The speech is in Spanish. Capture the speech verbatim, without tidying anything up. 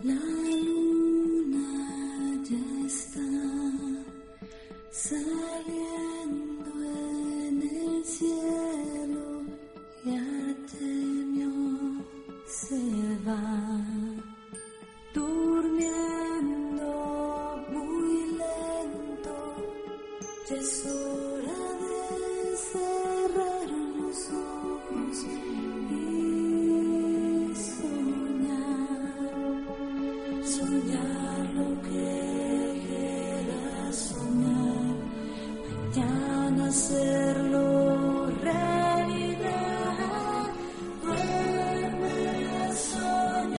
La luna ya está saliendo en el cielo, ya temió, se va durmiendo muy lento, ya es hora de cerrar los ojos.